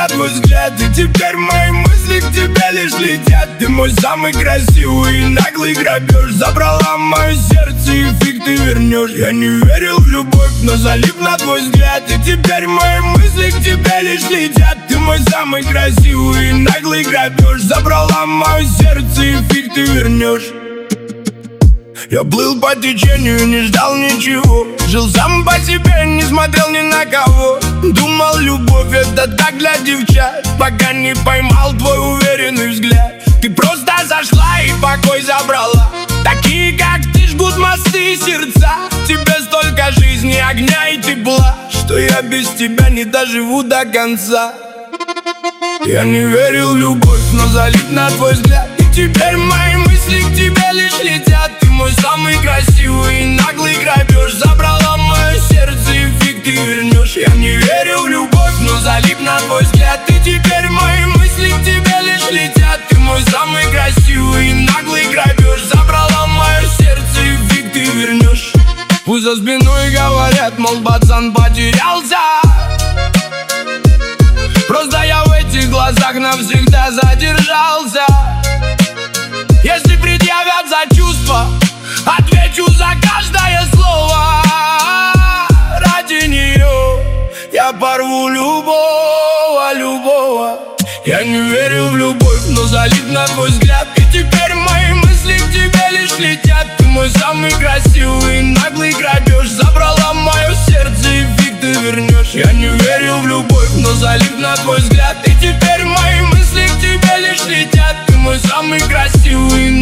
на твой взгляд, и теперь мои мысли к тебе лишь летят. Ты мой самый красивый и наглый грабеж. Забрала мое сердце и фиг ты вернешь. Я не верил в любовь, но залип на твой взгляд, и теперь мои мысли к тебе лишь летят. Ты мой самый красивый и наглый грабеж. Забрала мое сердце и фиг ты вернешь. Я плыл по течению, не ждал ничего. Жил сам по себе, не смотрел ни на кого. Думал, любовь это так для девчат, пока не поймал твой уверенный взгляд. Ты просто зашла и покой забрала. Такие, как ты, жгут мосты и сердца. В тебе столько жизни, огня и тепла, что я без тебя не доживу до конца. Я не верил в любовь, но залип на твой взгляд, и теперь мои мысли к тебе лишь летят. Ты мой самый красивый и наглый грабеж. Забрала мое сердце и фиг ты вернешь. Я не верил в любовь, но залип на твой взгляд, и теперь мои мысли к тебе лишь летят. Ты мой самый красивый и наглый грабеж. Забрала мое сердце и фиг ты вернешь. Пусть за спиной говорят, мол, пацан потерялся. Просто я в этих глазах навсегда задержался. Если предъявят за чувства, отвечу за каждое слово. Ради нее я порву любого. Я не верил в любовь, но залип на твой взгляд, и теперь мои мысли к тебе лишь летят. Ты мой самый красивый и наглый грабеж. Забрала мое сердце и фиг ты вернешь. Я не верил в любовь, но залип на твой взгляд, и теперь мои мысли к тебе лишь летят. Ты мой самый красивый